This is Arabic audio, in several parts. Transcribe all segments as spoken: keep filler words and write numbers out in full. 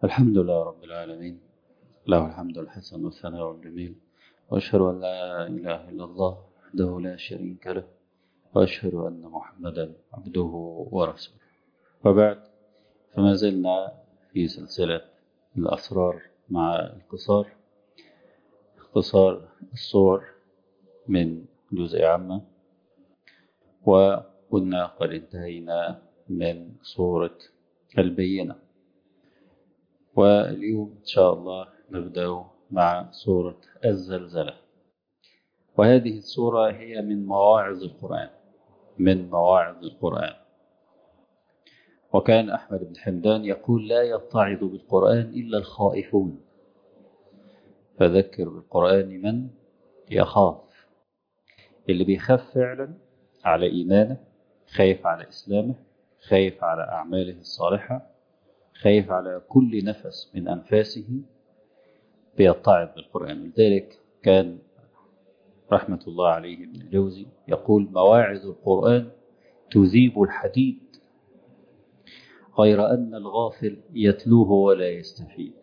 الحمد لله رب العالمين، له الحمد الحسن والثناء الجميل، وأشهد أن لا إله إلا الله وحده لا شريك له، وأشهد أن محمدا عبده ورسوله. وبعد، فما زلنا في سلسلة الأسرار مع القصار اختصار الصور من جزء عامة، وكنا قد انتهينا من سورة البينة، واليوم إن شاء الله نبدأ مع سورة الزلزلة. وهذه السورة هي من مواعظ القرآن من مواعظ القرآن وكان أحمد بن حمدان يقول: لا يتعظ بالقرآن إلا الخائفون، فذكر بالقرآن من يخاف، اللي بيخاف فعلا على إيمانه، خايف على إسلامه، خايف على أعماله الصالحة، خايف على كل نفس من أنفاسه، بيتعظ بالقرآن. لذلك كان رحمة الله عليه ابن الجوزي يقول: مواعظ القرآن تذيب الحديد، غير أن الغافل يتلوه ولا يستفيد.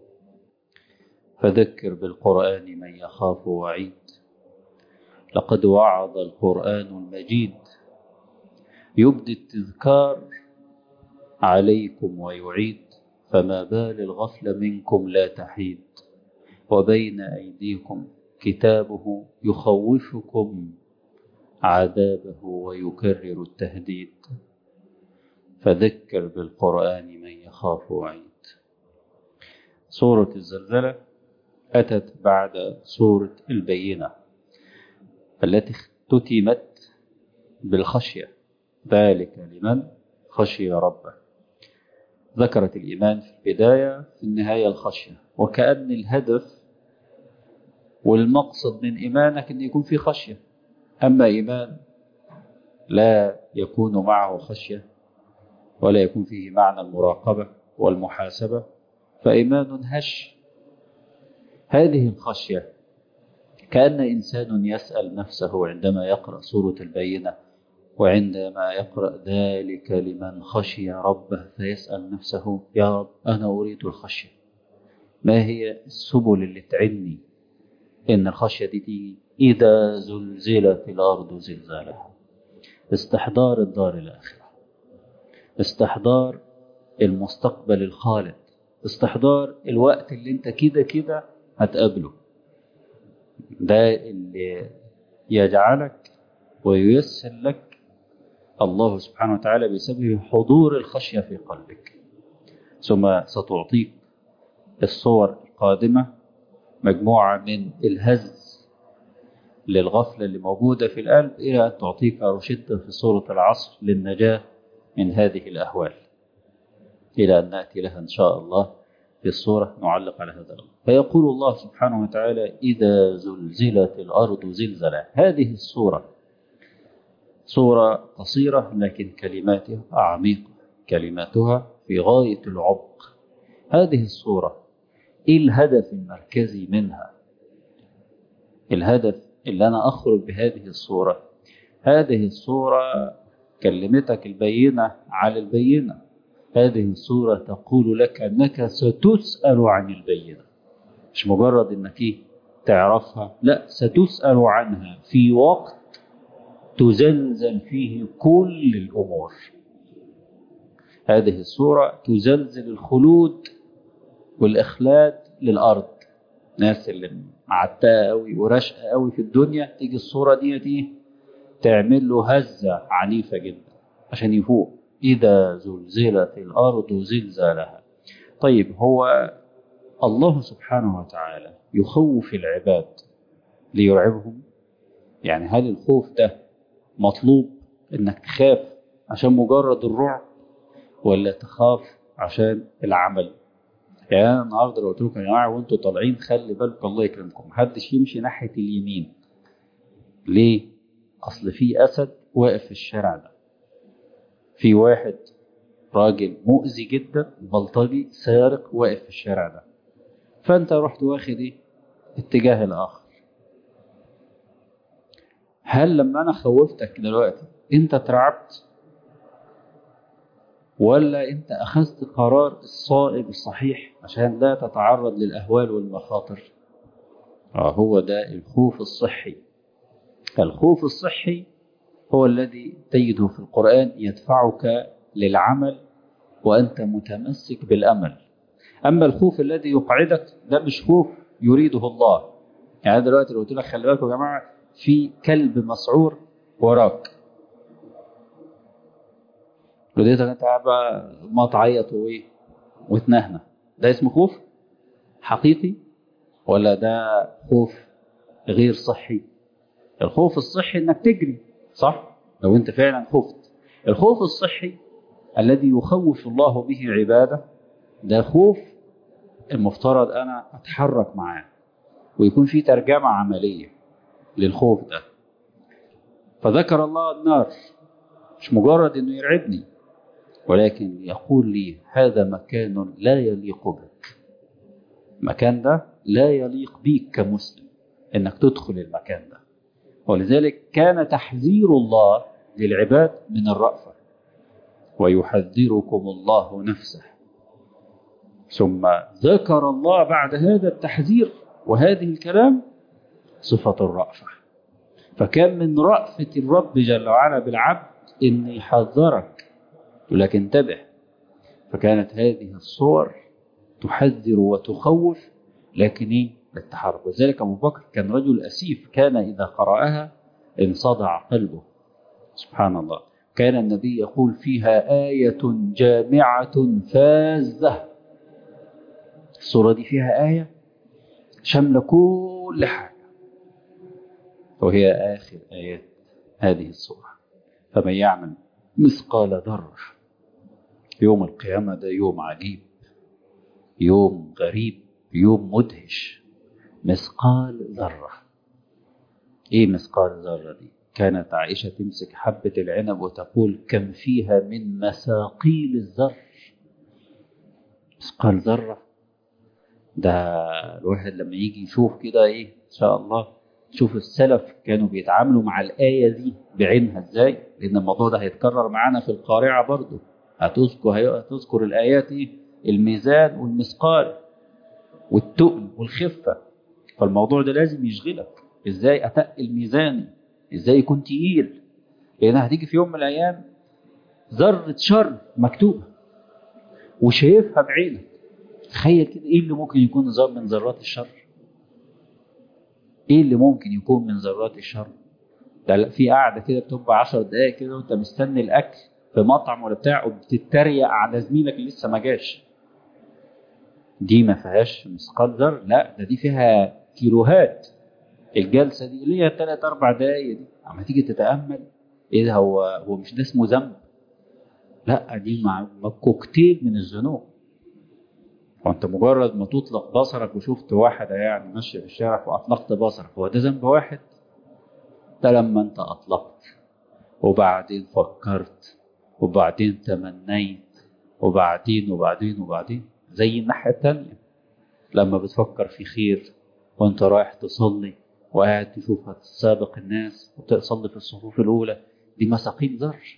فذكر بالقرآن من يخاف وعيد، لقد وعظ القرآن المجيد، يبدي التذكار عليكم ويعيد، فما بال الغفل منكم لا تحيد، وبين أيديكم كتابه يخوفكم عذابه ويكرر التهديد. فذكر بالقرآن من يخاف وعيد. سورة الزلزلة أتت بعد سورة البينة التي اختتمت بالخشية، ذلك لمن خشي ربه. ذكرت الإيمان في البداية، في النهاية الخشية، وكأن الهدف والمقصد من إيمانك أن يكون في خشية. أما إيمان لا يكون معه خشية ولا يكون فيه معنى المراقبة والمحاسبة فإيمان هش. هذه الخشية كأن إنسان يسأل نفسه عندما يقرأ سورة البينة، وعندما يقرأ ذلك لمن خشي ربه، فيسأل نفسه: يا رب، أنا أريد الخشية، ما هي السبل اللي تعني إن الخشية دي تيجي؟ إذا زلزلت الأرض زلزالها، استحضار الدار الآخرة، استحضار المستقبل الخالد، استحضار الوقت اللي انت كده كده هتقابله. ده اللي يجعلك وييسر لك الله سبحانه وتعالى بسبب حضور الخشية في قلبك. ثم ستعطيك الصور القادمة مجموعة من الهز للغفلة اللي موجودة في القلب، إلى أن تعطيك روشتة في سورة العصر للنجاة من هذه الأهوال، إلى أن نأتي لها إن شاء الله في الصورة نعلق على هذا الأمر. فيقول الله سبحانه وتعالى: إذا زلزلت الأرض زلزالها. هذه الصورة صورة قصيرة لكن كلماتها عميقة، كلماتها في غاية العمق. هذه الصورة إيه الهدف المركزي منها؟ الهدف اللي أنا أخرج بهذه الصورة، هذه الصورة كلمتك البينة على البينة. هذه الصورة تقول لك أنك ستسأل عن البينة، مش مجرد أنك تعرفها، لا، ستسأل عنها في وقت تزلزل فيه كل الأمور. هذه الصورة تزلزل الخلود والإخلاد للأرض. ناس اللي معتاة قوي ورشقة قوي في الدنيا، تيجي الصورة دي دي تعمل له هزة عنيفة جدا عشان يفوق. إذا زلزلت الأرض زلزالها. طيب، هو الله سبحانه وتعالى يخوف العباد ليرعبهم؟ يعني هل الخوف ده مطلوب إنك تخاف عشان مجرد الرعب، ولا تخاف عشان العمل؟ يعني أنا النهارده لو قلت لكم: يا جماعة وأنتوا طالعين خلي بالكم الله يكرمكم، محدش يمشي ناحية اليمين. ليه؟ أصل في أسد واقف في الشارع ده، في واحد راجل مؤذي جدا بلطجي سارق واقف في الشارع ده، فأنت رحت واخد إيه؟ اتجاه الآخر. هل لما أنا خوفتك دلوقتي أنت اترعبت، ولا أنت أخذت قرار الصائب الصحيح عشان لا تتعرض للأهوال والمخاطر؟ آه هو ده الخوف الصحي. الخوف الصحي هو الذي تجده في القرآن يدفعك للعمل وأنت متمسك بالأمل. أما الخوف الذي يقعدك ده مش خوف يريده الله. يعني دلوقتي لو قلت لك خلي بالكم يا جماعة في كلب مسعور وراك، لقيتك انت قاعد بقى ما تعيط وايه وتنهنه، ده اسمه خوف حقيقي ولا ده خوف غير صحي؟ الخوف الصحي انك تجري صح لو انت فعلا خفت. الخوف الصحي الذي يخوف الله به عباده ده خوف المفترض انا اتحرك معاه ويكون في ترجمة عملية للخوف ده. فذكر الله النار مش مجرد انه يرعبني، ولكن يقول لي هذا مكان لا يليق بك، المكان ده لا يليق بيك كمسلم انك تدخل المكان ده. ولذلك كان تحذير الله للعباد من الرأفة، ويحذركم الله نفسه. ثم ذكر الله بعد هذا التحذير وهذه الكلام صفة الرأفة. فكان من رأفة الرب جل وعلا بالعبد إن يحذرك يقول لك انتبه. فكانت هذه الصور تحذر وتخوف لكن ايه للتحرك. وذلك أبو بكر كان رجل أسيف، كان إذا قرأها انصدع قلبه. سبحان الله. كان النبي يقول فيها آية جامعة فازة. السورة دي فيها آية شاملة كل حاجة، وهي آخر آيات هذه السورة. فمن يعمل مثقال ذرة. يوم القيامة ده يوم عجيب، يوم غريب، يوم مدهش. مثقال ذرة. ايه مثقال ذرة دي؟ كانت عائشة تمسك حبة العنب وتقول كم فيها من مثاقيل الذر. مثقال ذرة ده الواحد لما يجي يشوف كده ايه ان شاء الله، شوف السلف كانوا بيتعاملوا مع الآية دي بعينها ازاي، لان الموضوع ده هيتكرر معانا في القارعة برضو. هتذكر هتذكر الآيات ايه؟ الميزان والمثقال والتقل والخفة. فالموضوع ده لازم يشغلك، ازاي اتقل ميزاني، ازاي يكون تقيل، لان هتيجي في يوم من الايام ذرة شر مكتوبة وشايفها بعينك. تخيل كده ايه اللي ممكن يكون من ذرات الشر، ايه اللي ممكن يكون من ذرات الشر. ده في قاعدة كده بتبقى عشر دقايق كده وانت مستني الاكل في مطعم ولا بتاع وبتتريق على زميلك اللي لسه ما جاش، دي ما فيهاش مثقال ذر؟ لا ده دي فيها كيلوهات. الجلسة دي اللي هي ثلاث أربع دقايق دي عم تيجي تتأمل إيه ده، هو هو مش ده اسمه ذنب؟ لا دي مع كوكتيل من الذنوب. وأنت مجرد ما تطلق بصرك وشفت واحدة يعني ماشية في الشارع وأطلقت بصرك، هو ده ذنب واحد؟ ده لما أنت أطلقت وبعدين فكرت وبعدين تمنيت وبعدين وبعدين وبعدين. زي الناحية التانية لما بتفكر في خير وأنت رايح تصلي وقاعد تشوف هتسابق الناس وتصلي في الصفوف الأولى، دي مثاقيل ذر.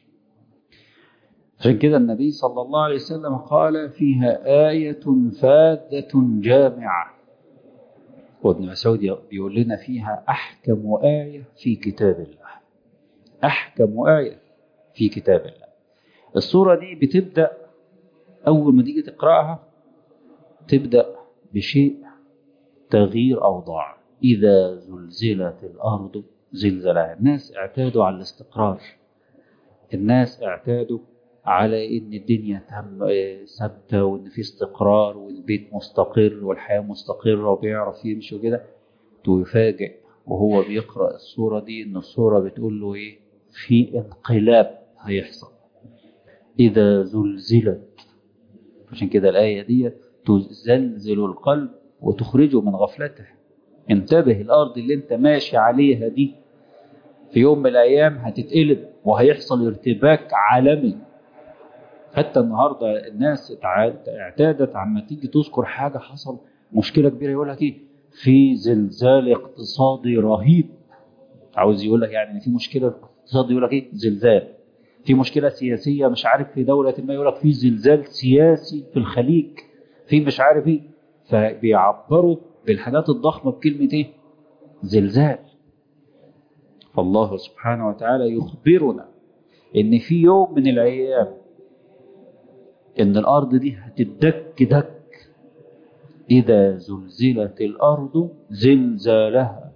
عشان كده النبي صلى الله عليه وسلم قال فيها آية فاذة جامعة. وابن مسعود بيقول لنا فيها أحكم آية في كتاب الله. أحكم آية في كتاب الله. السورة دي بتبدأ أول ما تيجي تقرأها تبدأ بشيء تغيير أوضاع. إذا زلزلت الأرض زلزالها. الناس اعتادوا على الاستقرار، الناس اعتادوا على إن الدنيا ثابتة وإن في استقرار والبيت مستقر والحياة مستقرة وبيعرف يمشي وكده. ويفاجئ وهو بيقرأ السورة دي إن السورة بتقول له إيه؟ في انقلاب هيحصل إذا زلزلت. عشان كده الآية دي تزلزل القلب وتخرجه من غفلته. انتبه، الأرض اللي انت ماشي عليها دي في يوم من الأيام هتتقلب وهيحصل ارتباك عالمي. حتى النهاردة الناس اعتادت عما تيجي تذكر حاجة حصل مشكلة كبيرة يقول لك ايه؟ في زلزال اقتصادي رهيب. عاوز يقول لك يعني في مشكلة اقتصادية يقول لك ايه؟ زلزال. في مشكلة سياسية مش عارف في دولة ما، يقول لك في زلزال سياسي في الخليج، في مش عارف ايه، فبيعبروا بالحاجات الضخمة بكلمة ايه؟ زلزال. فالله سبحانه وتعالى يخبرنا ان في يوم من الايام ان الارض دي هتدك دك، اذا زلزلت الارض زلزالها.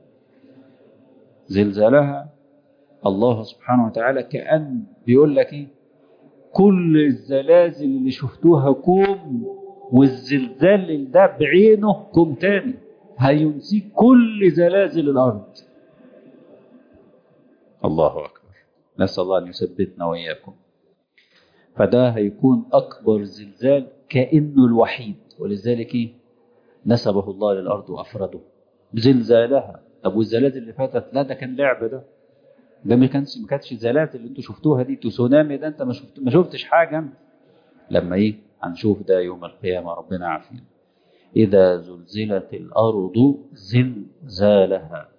زلزالها الله سبحانه وتعالى كأن بيقول لك ايه؟ كل الزلازل اللي شفتوها كوم، والزلزال ده بعينه كوم تاني هينسيك كل زلازل الارض. الله اكبر، نسأل الله ان يثبتنا واياكم. فده هيكون اكبر زلزال كأنه الوحيد، ولذلك ايه؟ نسبه الله للارض وافرده بزلزالها. طب والزلازل اللي فاتت؟ لا ده كان لعب، ده ده ما كانش ما كانتش الزلازل اللي انتوا شفتوها دي، تسونامي ده انت ما شفت ما شفتش حاجه انت. لما ايه هنشوف ده يوم القيامه، ربنا عافينا. اذا زلزلت الارض زلزالها.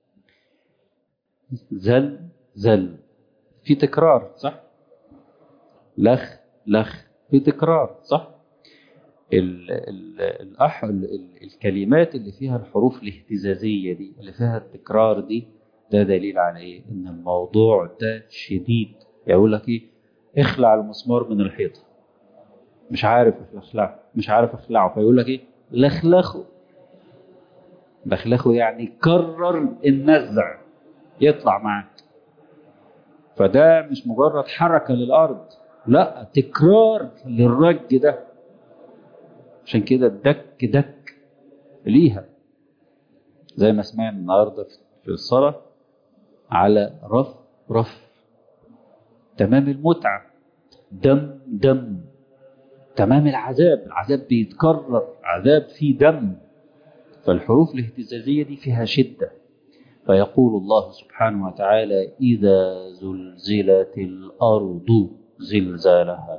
زل زل في تكرار صح؟ لخ لخ في تكرار صح؟ ال ال الأح ال ال الكلمات اللي فيها الحروف الاهتزازية دي، اللي فيها التكرار دي، ده دليل على ايه؟ ان الموضوع ده شديد. يقول لك ايه؟ اخلع المسمار من الحيطة، مش عارف اخلعه، مش عارف اخلعه، فيقول لك ايه؟ لخلخه. لخلخه يعني كرر النزع يطلع معاك. فده مش مجرد حركة للأرض، لا تكرار للرج ده. عشان كده الدك دك ليها، زي ما سمعنا النهارده في الصلاة على رف رف. تمام المتعة دم دم. تمام العذاب، العذاب بيتكرر، عذاب فيه دم. فالحروف الاهتزازية دي فيها شدة. فيقول الله سبحانه وتعالى إذا زلزلت الأرض زلزالها.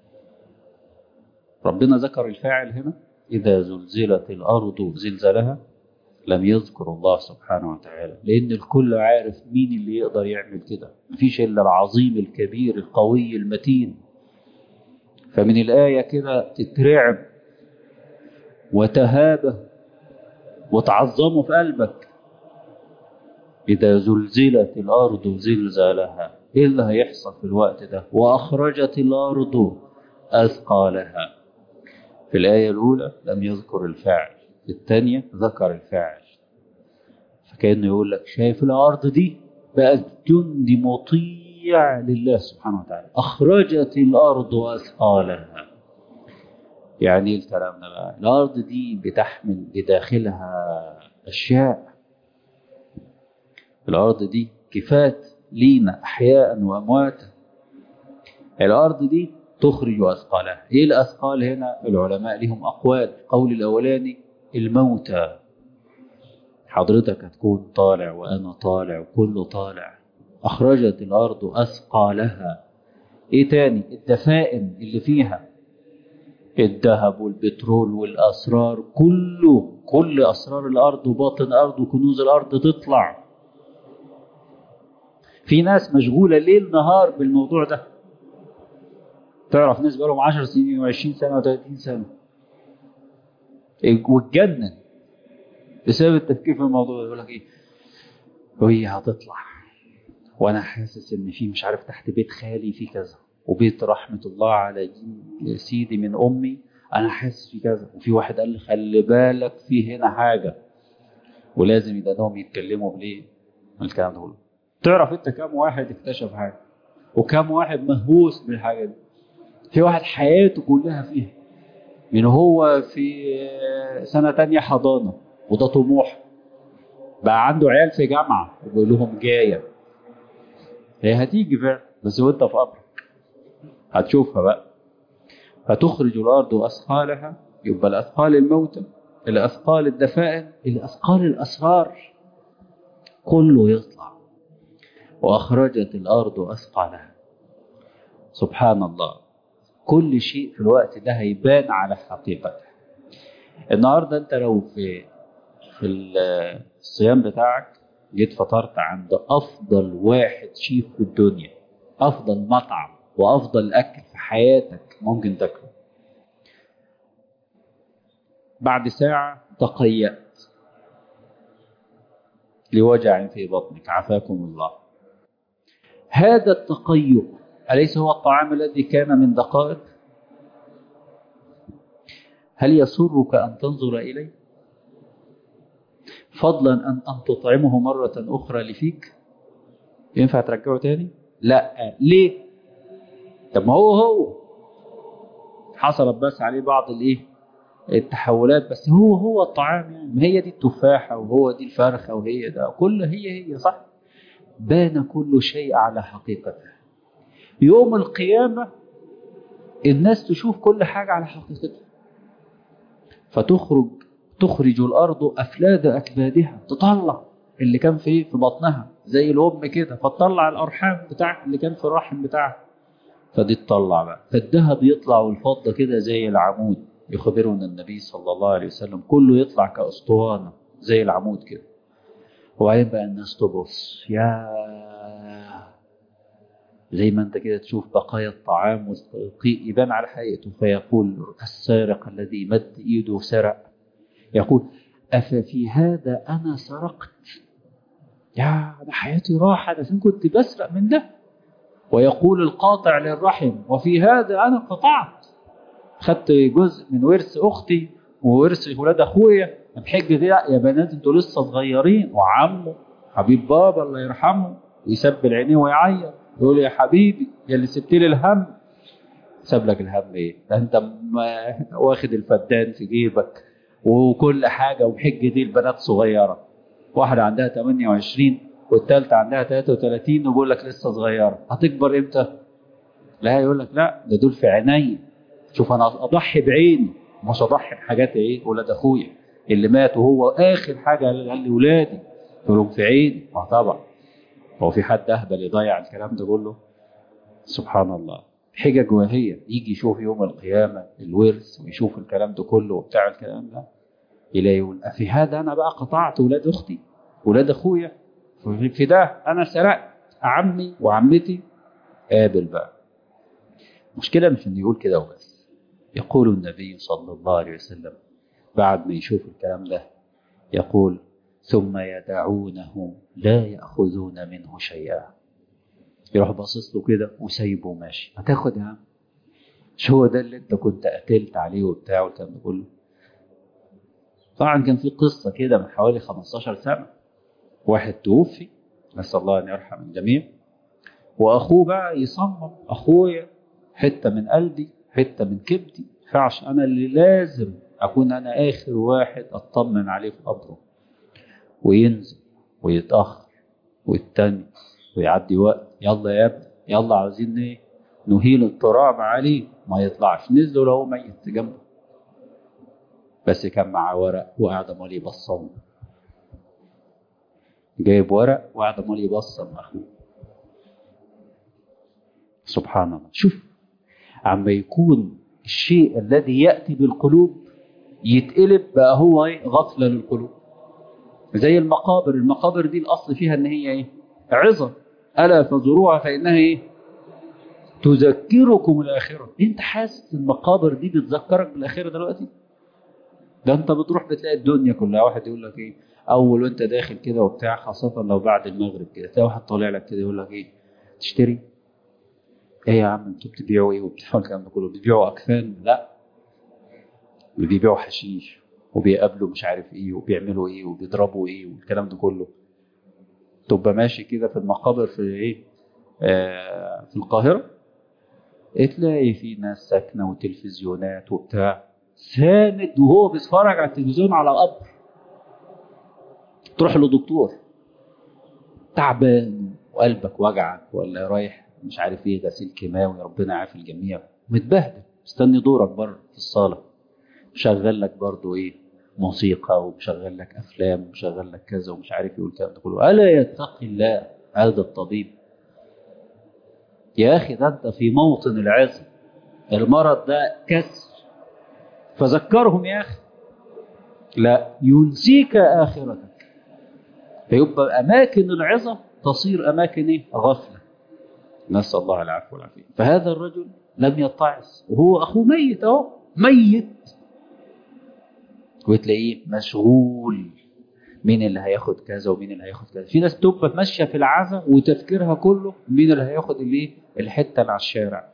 ربنا ذكر الفاعل هنا إذا زلزلت الأرض زلزالها، لم يذكر الله سبحانه وتعالى، لأن الكل عارف مين اللي يقدر يعمل كده. مفيش إلا العظيم الكبير القوي المتين. فمن الآية كده تترعب وتهابه وتعظمه في قلبك. إذا زلزلت الأرض زلزالها، إيه اللي هيحصل في الوقت ده؟ وأخرجت الأرض أثقالها. في الآية الأولى لم يذكر الفاعل، في الثانية ذكر الفاعل. فكأنه يقول لك شايف الأرض دي بقت جند مطيع لله سبحانه وتعالى. أخرجت الأرض أثقالها. يعني إيه الكلام ده بقى؟ الأرض دي بتحمل بداخلها أشياء. الأرض دي كفات لينا أحياء وأمواتا. الأرض دي تخرج أثقالها. إيه الأثقال هنا؟ العلماء لهم أقوال. القول الأولاني الموتى. حضرتك هتكون طالع وأنا طالع وكله طالع. أخرجت الأرض أثقالها. إيه تاني؟ الدفائن اللي فيها، الذهب والبترول والأسرار، كله كل أسرار الأرض وباطن الأرض وكنوز الأرض تطلع. في ناس مشغولة ليل نهار بالموضوع ده. تعرف ناس بقالهم عشر سنين وعشرين سنة وثلاثين سنة واتجنن بسبب التفكير في الموضوع ده. يقول لك ايه؟ وهي هتطلع، وانا حاسس ان في مش عارف تحت بيت خالي في كذا، وبيت رحمة الله على سيدي من امي انا حاسس في كذا، وفي واحد قال لي خلي بالك في هنا حاجة، ولازم يدانهم يتكلموا بليه من الكلام ده كله. تعرف انت كم واحد اكتشف حاجة وكم واحد مهووس بالحاجة دي؟ في واحد حياته كلها فيها، من هو في سنة تانية حضانة وده طموح، بقى عنده عيال في جامعة وبيقول لهم جاية. هي هتيجي فعلا، بس وانت في قبرك هتشوفها بقى. فتخرج الأرض أثقالها، يبقى الأثقال الموتى، الأثقال الدفائن، الأثقال الأسرار، كله يطلع. وأخرجت الأرض أثقالها. سبحان الله، كل شيء في الوقت ده هيبان على حقيقته. النهاردة انت لو في في الصيام بتاعك جيت فطرت عند افضل واحد شيف في الدنيا، أفضل مطعم وأفضل أكل في حياتك ممكن تاكله. بعد ساعة تقيأت لوجع في بطنك عافاكم الله. هذا التقيؤ أليس هو الطعام الذي كان من دقائق؟ هل يسرك أن تنظر إليه فضلا أن أن تطعمه مرة أخرى لفيك؟ ينفع ترجعه تاني؟ لا. ليه؟ طب ما هو هو حصلت بس عليه بعض الايه التحولات، بس هو هو الطعام يعني. ما هي دي التفاحة وهو دي الفرخة وهي ده كل هي هي صح. بان كل شيء على حقيقته. يوم القيامة الناس تشوف كل حاجة على حقيقتها، فتخرج تخرج الأرض أفلاد أكبادها، تطلع اللي كان في في بطنها زي الأم كده، فتطلع الأرحام بتاعها اللي كان في الرحم بتاعها، فدي تطلع بقى. فالذهب يطلع والفضة كده زي العمود، يخبرنا النبي صلى الله عليه وسلم كله يطلع كأسطوانة زي العمود كده. وبعدين بقى الناس تبص، يا زي ما انت كده تشوف بقايا الطعام يبان على حقيقته، فيقول السارق الذي مد ايده سرق، يقول أففي هذا أنا سرقت؟ يا أنا حياتي راحة عشان كنت بسرق من ده. ويقول القاطع للرحم وفي هذا أنا قطعت، خدت جزء من ورث أختي وورث ولاد أخويا بحجة دي. يا بنات انتوا لسه صغيرين. وعمه حبيب بابا الله يرحمه يسبل عينيه ويعيط، يقول يا حبيبي يا اللي سبت لي الهم. ساب لك الهم ايه؟ ده انت واخد الفدان في جيبك وكل حاجة، وبحجة دي البنات صغيرة، واحدة عندها ثمانية وعشرين والثالثة عندها ثلاثة وثلاثين وبقول لك لسه صغيرة، هتكبر امتى؟ لا يقول لك لا ده دول في عيني، شوف انا اضحي بعيني مش اضحي بحاجات ايه ولاد اخويا اللي مات وهو اخر حاجة قال لي ولادي تقولهم في عيني. ما طبعا هو في حد اهبل يضيع الكلام ده كله؟ سبحان الله. حجج وهي يجي يشوف يوم القيامة الورث ويشوف الكلام ده كله وبتاع الكلام ده، يلاقي يقول في هذا أنا بقى قطعت ولاد أختي ولاد أخويا، في ده أنا سرقت عمي وعمتي. قابل بقى. مشكلة مش إنه يقول كده وبس، يقول النبي صلى الله عليه وسلم بعد ما يشوف الكلام ده يقول ثم يدعونه لا يأخذون منه شيئا. يروح باصص له كده وسايبه ماشي. هتاخد يا عم؟ مش هو ده اللي انت كنت قتلت عليه وبتاع والكلام ده كله؟ طبعا كان في قصة كده من حوالي خمستاشر سنة، واحد توفي نسأل الله أن يرحم الجميع، وأخوه بقى يصمم أخويا حتة من قلبي حتة من كبدي، فعش أنا اللي لازم أكون أنا آخر واحد أطمن عليه في قبره، وينزل ويتأخر ويتني ويعدي وقت، يلا يا ابني يلا عاوزين ايه نهيل التراب عليه، ما يطلعش. نزلوا له ميت جنبه، بس كان معاه ورق وقاعد امال يبصم، جايب ورق وقاعد امال يبصم اخوه. سبحان الله. شوف عما يكون الشيء الذي يأتي بالقلوب يتقلب بقى هو ايه غفلة للقلوب. زي المقابر، المقابر دي الاصل فيها ان هي ايه عظة، ألا فزوروها فإنها ايه تذكركم الآخرة. انت حاسس المقابر دي بتذكرك بالآخرة دلوقتي؟ ده انت بتروح بتلاقي الدنيا كلها. واحد يقول لك ايه اول وانت داخل كده وبتاع، خاصة لو بعد المغرب كده تلاقي واحد طالع لك كده يقول لك ايه تشتري ايه يا عم انتوا بتبيعوا ايه وبتاع الكلام ده كله؟ بتبيعوا اكفان؟ لا، بيبيعوا حشيش وبيقابلوا مش عارف ايه وبيعملوا ايه وبيضربوا ايه والكلام ده كله. تبقى ماشي كده في المقابر في ايه آه في القاهرة، تلاقي في ناس ساكنة وتلفزيونات وبتاع، ساند وهو بيتفرج على التلفزيون على قبر. تروح لدكتور تعبان وقلبك وجعك ولا رايح مش عارف ايه غسيل كيماوي، ربنا يعافي الجميع، متبهدل مستني دورك بره في الصالة، مشغل لك برضو ايه موسيقى ومشغل لك افلام ومشغل لك كذا ومش عارف ايه والكلام ده كله. الا يتقي الله هذا الطبيب؟ يا اخي ده انت في موطن العظم، المرض ده كسر، فذكرهم يا اخي. لا ينسيك اخرتك، فيبقى اماكن العظه تصير اماكن ايه غفله. نسأل الله العفو والعافية. فهذا الرجل لم يتعظ وهو أخوه ميت أهو ميت، وتلاقيه مشغول مين اللي هياخد كذا ومين اللي هياخد كذا. في ناس تبقى ماشية في العزا وتفكيرها كله مين اللي هياخد الايه الحتة اللي على الشارع.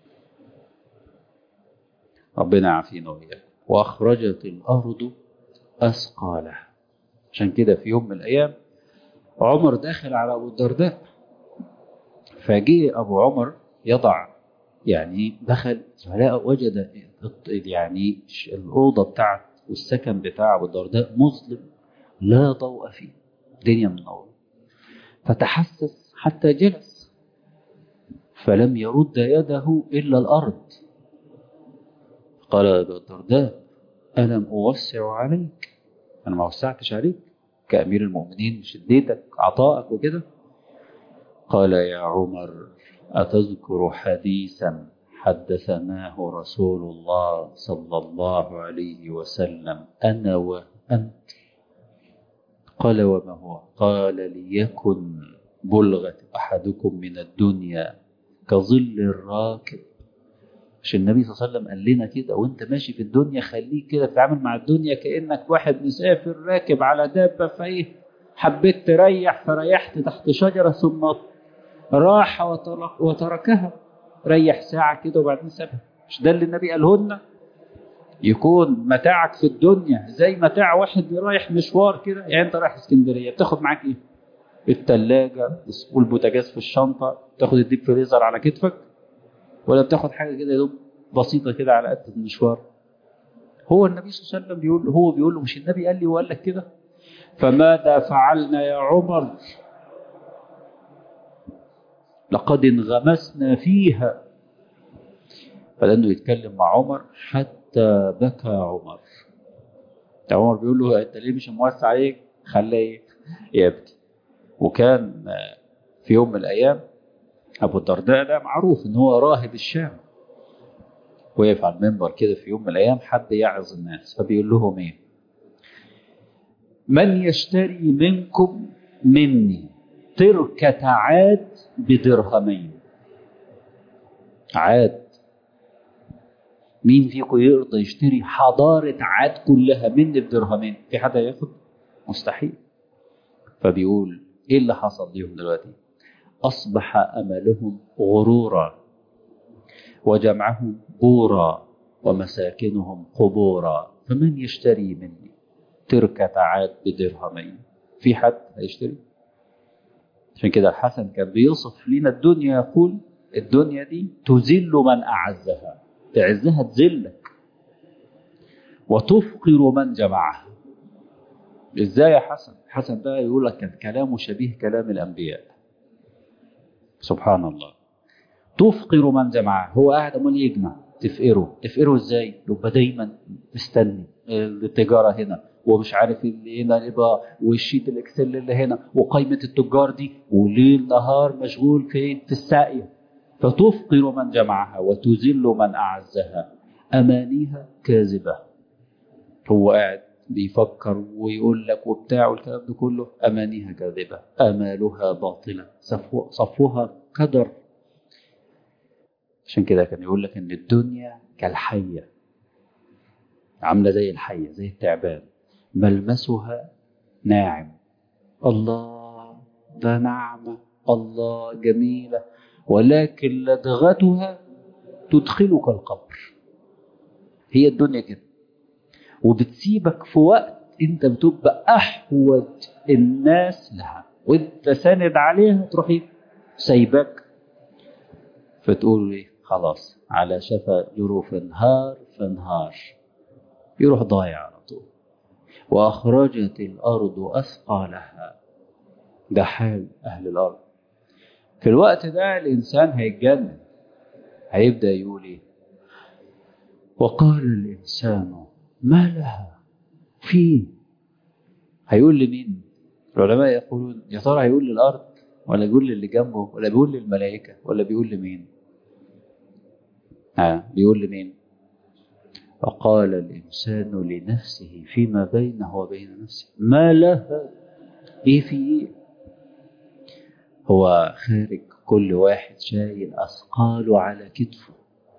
ربنا يعافينا وإياكم. وأخرجت الأرض أثقالها. عشان كده في يوم من الأيام عمر داخل على أبو الدرداء، فجاء أبو عمر يضع يعني دخل فلقى وجد يعني الأوضة بتاعت والسكن بتاع أبو الدرداء مظلم لا ضوء فيه، دنيا منورة. فتحسس حتى جلس فلم يرد يده إلا الأرض. قال أبو الدرداء ألم أوسع عليك؟ أنا ما وسعتش عليك كأمير المؤمنين، شديتك عطائك وكده. قال يا عمر أتذكر حديثا حدثناه رسول الله صلى الله عليه وسلم أنا وأنت؟ قال وما هو؟ قال ليكن بلغة أحدكم من الدنيا كظل الراكب. مش النبي صلى الله عليه وسلم قال لنا كده وانت ماشي في الدنيا خليك كده تتعامل مع الدنيا كأنك واحد مسافر راكب على دابة، فايه حبيت تريح فريحت تحت شجرة ثم راح وتركها، ريح ساعة كده وبعدين سابها. مش ده اللي النبي قاله لنا؟ يكون متاعك في الدنيا زي متاع واحد رايح مشوار كده. يعني انت رايح اسكندرية بتاخد معاك ايه؟ التلاجة والبوتاجاز في الشنطة، تاخد الديب فريزر على كتفك، ولا بتاخد حاجة كده يدوب بسيطة كده على قد المشوار؟ هو النبي صلى الله عليه وسلم بيقول هو بيقول له مش النبي قال لي وقال لك كده؟ فماذا فعلنا يا عمر؟ لقد انغمسنا فيها. فلأنه يتكلم مع عمر حتى بكى عمر. عمر بيقول له انت ليه مش موسع عليك؟ خليه يبكي. وكان في يوم من الأيام أبو الدرداء ده معروف إن هو راهب الشام، وقف على المنبر كده في يوم من الأيام حد يعظ الناس، فبيقول لهم إيه؟ من يشتري منكم مني تركة عاد بدرهمين؟ عاد، مين فيكم يرضى يشتري حضارة عاد كلها مني بدرهمين؟ في حد هياخد؟ مستحيل. فبيقول إيه اللي حصل ليهم دلوقتي؟ أصبح أملهم غرورا وجمعهم بورا ومساكنهم قبورا، فمن يشتري مني تركة عاد بدرهمين؟ في حد هيشتري؟ عشان كده الحسن كان بيوصف لنا الدنيا، يقول الدنيا دي تذل من أعزها، تعزها تذلك، وتفقر من جمعها. ازاي يا حسن؟ حسن ده يقول لك كان كلامه شبيه كلام الأنبياء. سبحان الله. تفقر من جمعها، هو قاعد امال يجمع، تفقره. تفقره ازاي؟ يبقى دايما مستني التجاره هنا ومش عارف اللي هنا يبقى والشيت الاكسل اللي هنا وقائمه التجار دي، وليل نهار مشغول في في الساقيه. فتفقر من جمعها وتذل من اعزها، امانيها كاذبه. هو قاعد بيفكر ويقول لك وبتاع والكلام ده كله، امانيها كاذبه، امالها باطله، صفوها كدر. عشان كده كان يقول لك ان الدنيا كالحية، عاملة زي الحية زي التعبان، ملمسها ناعم. الله ده نعمة، الله جميلة، ولكن لدغتها تدخلك القبر. هي الدنيا كده، وبتسيبك في وقت انت بتبقى احوج الناس لها، وانت ساند عليها تروح سايبك، فتقول ايه؟ خلاص على شفا جروف انهار فانهار، يروح ضايع على طول. وأخرجت الأرض أثقالها. ده حال أهل الأرض في الوقت ده. الإنسان هيتجنن، هيبدأ يقول إيه؟ وقال الإنسان ما لها فيه. هيقول لمين؟ العلماء يقولون يا ترى هيقول للأرض ولا يقول للي جنبه ولا بيقول للملائكة ولا بيقول لمين؟ ها بيقول لمين؟ وقال الإنسان لنفسه فيما بينه وبين نفسه ما لها. إيه في إيه؟ هو خارج كل واحد شايل أثقاله على كتفه،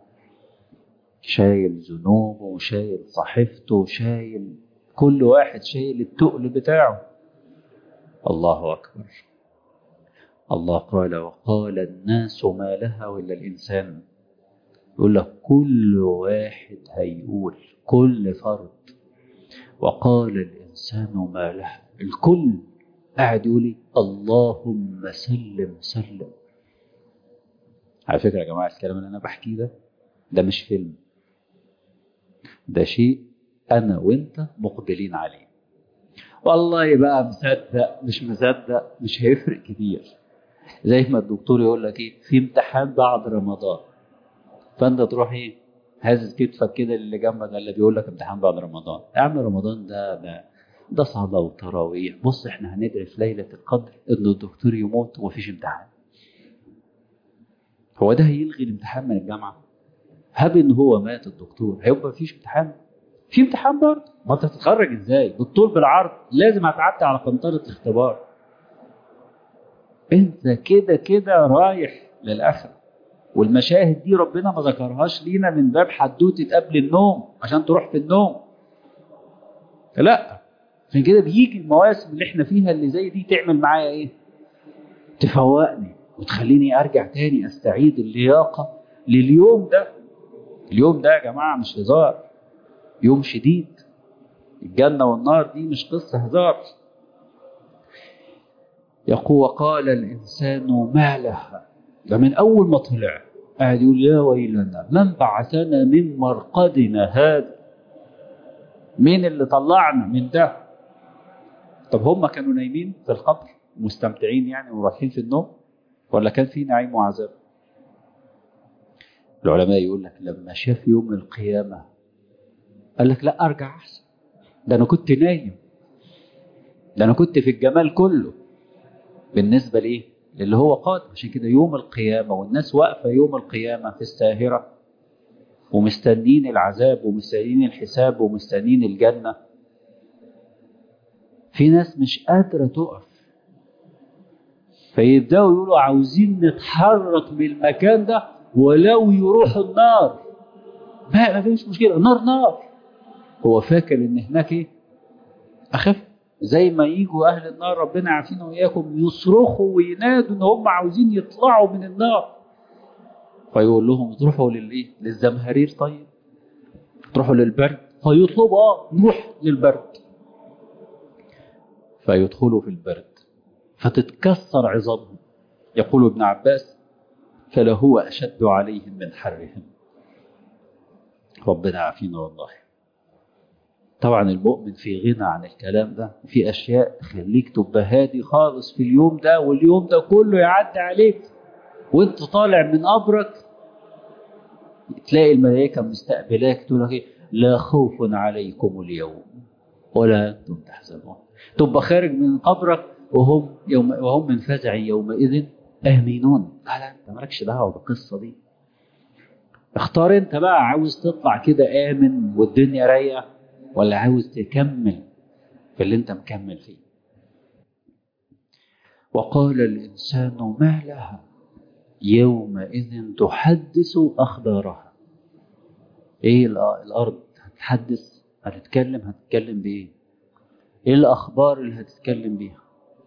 شايل ذنوبه وشايل صحيفته وشايل، كل واحد شايل التقل بتاعه. الله أكبر. الله قال وقال الناس ما لها ولا الإنسان، يقول لك كل واحد هيقول، كل فرد. وقال الإنسان ما لها، الكل قاعد يقول اللهم سلم سلم. على فكرة يا جماعة الكلام اللي أنا بحكيه ده ده مش فيلم، ده شيء أنا وإنت مقبلين عليه. والله بقى مصدق مش مصدق مش هيفرق كتير. زي ما الدكتور يقول لك إيه، في امتحان بعد رمضان، فأنت تروح إيه هازز كتفك كده اللي جنبك اللي بيقول لك امتحان بعد رمضان. يا عم رمضان ده ده ده صلاة وتراويح. بص احنا هندعي في ليلة القدر إن الدكتور يموت ومفيش امتحان. هو ده هيلغي الامتحان من الجامعة؟ هب ان هو مات الدكتور هيبقى مفيش امتحان؟ في امتحان برضه. ما انت هتتخرج ازاي؟ بالطول بالعرض لازم هتعدي على قنطرة اختبار. انت كده كده رايح للآخرة، والمشاهد دي ربنا ما ذكرهاش لينا من باب حدوتة قبل النوم عشان تروح في النوم، لا. عشان كده بيجي المواسم اللي احنا فيها اللي زي دي تعمل معايا ايه؟ تفوقني وتخليني ارجع تاني استعيد اللياقة لليوم ده. اليوم ده يا جماعة مش هزار، يوم شديد. الجنة والنار دي مش قصة هزار. يقول وقال الإنسان ما لها، ده من أول ما طلع قاعد يقول يا ويلنا من بعثنا من مرقدنا هذا، مين اللي طلعنا من ده؟ طب هم كانوا نايمين في القبر مستمتعين يعني ورايحين في النوم، ولا كان في نعيم وعذاب؟ العلماء يقول لك لما شاف يوم القيامة قال لك لا أرجع أحسن، ده أنا كنت نايم، ده أنا كنت في الجمال كله بالنسبة ليه؟ اللي هو قادم. عشان كده يوم القيامة والناس واقفة يوم القيامة في الساهرة ومستنين العذاب ومستنين الحساب ومستنين الجنة. في ناس مش قادرة تقف، فيبدأوا يقولوا عاوزين نتحرك من المكان ده ولو يروح النار. ما ما فيش مشكلة، نار نار. هو فاكر ان هناك ايه؟ اخف. زي ما يجوا اهل النار ربنا يعافينا واياكم يصرخوا وينادوا ان هم عاوزين يطلعوا من النار، فيقول لهم تروحوا للايه؟ للزمهرير. طيب تروحوا للبرد، فيطلبوا اه نروح للبرد، فيدخلوا في البرد فتتكسر عظامهم. يقول ابن عباس فلهو اشد عليهم من حرهم. ربنا يعافينا والله. طبعا المؤمن في غنى عن الكلام ده، وفي اشياء تخليك تبقى هادي خالص في اليوم ده، واليوم ده كله يعدي عليك وانت طالع من قبرك تلاقي الملائكه مستقبلاك تقول لك لا خوف عليكم اليوم ولا انتم تحزنون. تبقى خارج من قبرك وهم يوم وهم من فزع يومئذ امنون. لا لا انت مالكش دعوه بالقصه دي. اختار انت بقى، عاوز تطلع كده امن والدنيا رايقه، ولا عاوز تكمل في اللي انت مكمل فيه. وقال الإنسان ما لها يومئذ تحدث أخبارها. ايه الأرض هتتحدث؟ هتتكلم هتتكلم بإيه؟ ايه الأخبار اللي هتتكلم بيها؟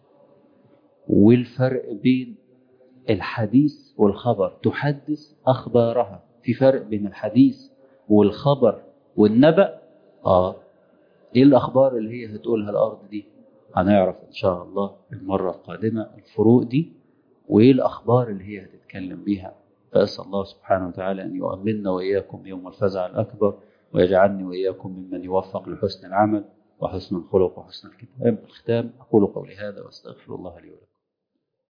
والفرق بين الحديث والخبر. تحدث أخبارها، في فرق بين الحديث والخبر والنبأ. آه ايه الأخبار اللي هي هتقولها الأرض دي؟ هنعرف إن شاء الله المرة القادمة الفروق دي، وإيه الأخبار اللي هي هتتكلم بيها. فأسأل الله سبحانه وتعالى أن يؤمننا وإياكم يوم الفزع الأكبر، ويجعلني وإياكم ممن يوفق لحسن العمل وحسن الخلق وحسن الختام. أقول قولي هذا وأستغفر الله لي ولكم.